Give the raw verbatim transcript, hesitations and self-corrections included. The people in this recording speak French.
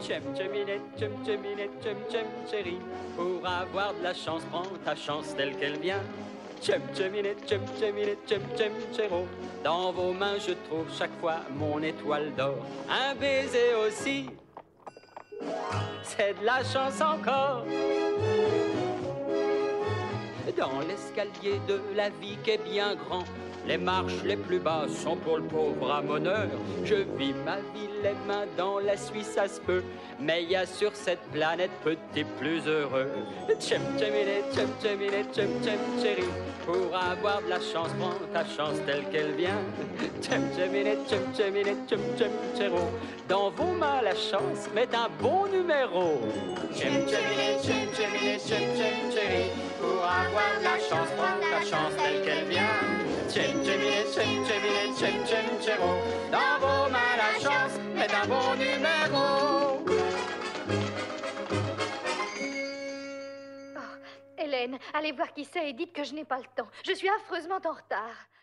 Tchem tcheminette, tchem tcheminette, tchem tchem chérie. Pour avoir de la chance, prends ta chance telle qu'elle vient. Tchem tcheminette, tchem tcheminette, tchem tchem chéro. Dans vos mains je trouve chaque fois mon étoile d'or. Un baiser aussi, c'est de la chance encore. Dans l'escalier de la vie qui est bien grand, les marches les plus basses sont pour le pauvre ramoneur. Je vis ma vie les mains dans la Suisse, ça se peut, mais il y a sur cette planète petit plus heureux. Tchem tcheminette, tchem tcheminette, tchem tchem chérie. Pour avoir de la chance, prends ta chance telle qu'elle vient. Tchem tcheminette, tchem tcheminette, tchem tchem chéro. Dans vos mains la chance, met un bon numéro. Tchem tcheminette, tchem tcheminette, tchem tchem chérie. Pour avoir de la chance, prends ta chance telle qu'elle vient. Tchem tcheminette, tchem tcheminette, tchem tchem chéro. Dans vos mains la chance, met un bon numéro. Oh, Hélène, allez voir qui c'est et dites que je n'ai pas le temps. Je suis affreusement en retard.